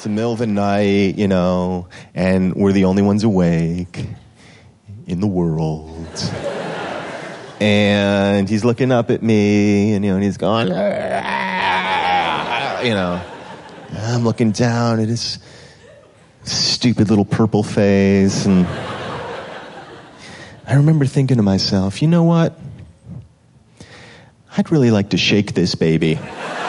the middle of the night, and we're the only ones awake in the world. And he's looking up at me, and he's going, I'm looking down at his stupid little purple face, and I remember thinking to myself, you know what? I'd really like to shake this baby.